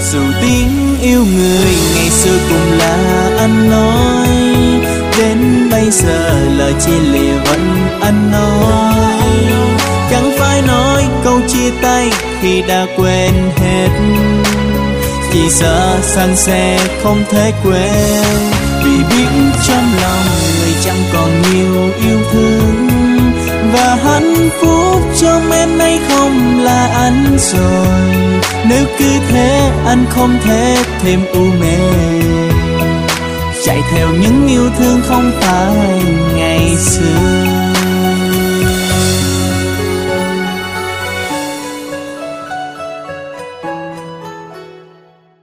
Dù tiếng yêu người ngày xưa cũng là anh nói, đến bây giờ lời chia lìa vẫn anh nói. Chẳng phải nói câu chia tay khi đã quên hết, chỉ sợ san sẽ không thể quên. Vì biết trong lòng người chẳng còn nhiều yêu thương, và hạnh phúc trong em nay không là anh rồi. Nếu cứ thế anh không thể thêm u mê, chạy theo những yêu thương không phải ngày xưa.